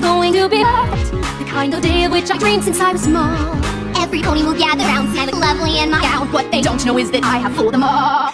is going to be perfect, the kind of day of which I dreamed since I was small. Every pony will gather round, I look lovely in my gown. What they don't know is that I have fooled them all.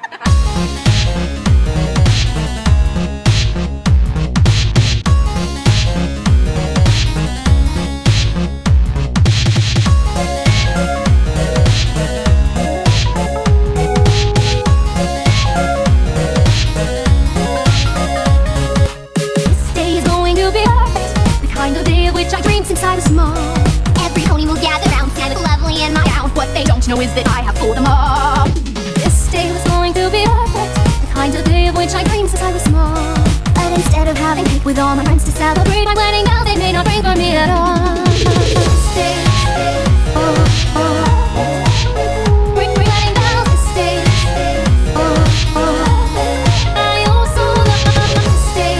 I dreamed since I was small. Every pony will gather round, I look lovely in my gown. What they don't know is that I have fooled them all. This day was going to be perfect, the kind of day of which I dreamed since I was small. But instead of having cake with all my friends to celebrate my wedding bells, they may not bring for me at all. This day, ring wedding bells. This day, I also love this day.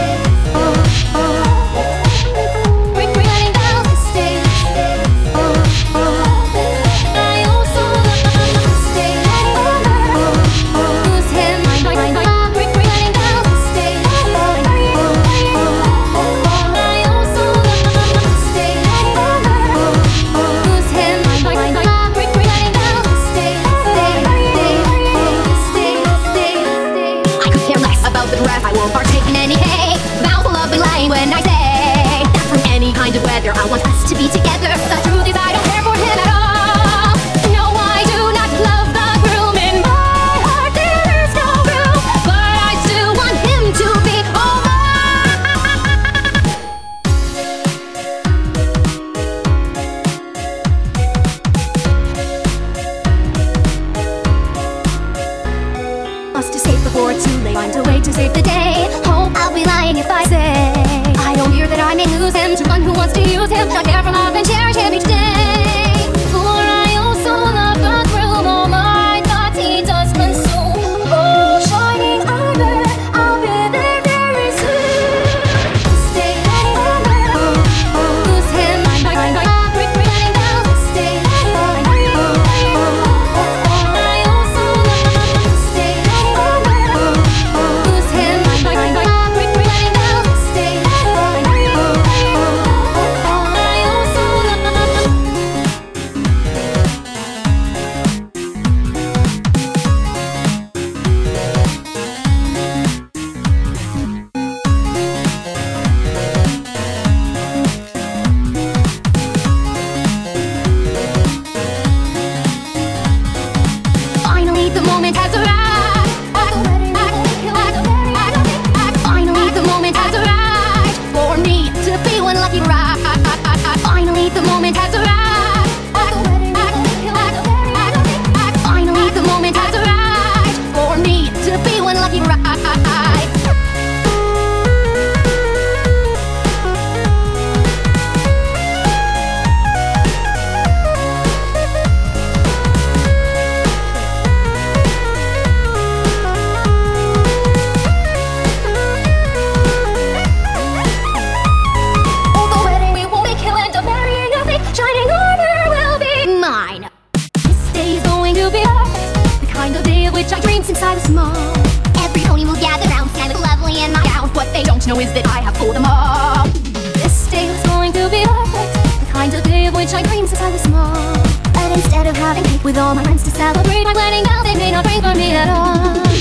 When I say that from any kind of weather I want us to be together, the truth is I don't care for him at all. No, I do not love the groom. In my heart there is no room, but I still want him to be all mine. Must escape before it's too late. Find a way to save the day. Oh, I'll be lying if I say I don't fear that I may lose him to one who wants to use him, not care for love and cherish him each day. For I also love the thrill, all my thoughts he does consume. Oh, shining armor, I'll be there very soon. This day, lose him, wedding bells. This day, I also love this day. Lose him, wedding bells. This day. Finally, the moment has arrived. Finally, the moment has arrived for me to be one lucky bride. Finally, the moment has arrived. Finally, the moment has arrived for me to be one lucky bride. I dreamed since I was small. Every pony will gather round, I look lovely in my gown. What they don't know is that I have fooled them all. This day was going to be perfect, the kind of day of which I dreamed since I was small. But instead of having cake with all my friends to celebrate my wedding bells, they may not bring for me at all.